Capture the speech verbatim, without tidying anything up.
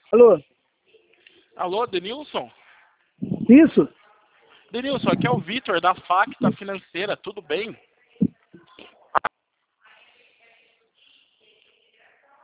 Alô? Alô, Denilson? Isso? Denilson, aqui é o Vitor, da Facta Financeira, tudo bem?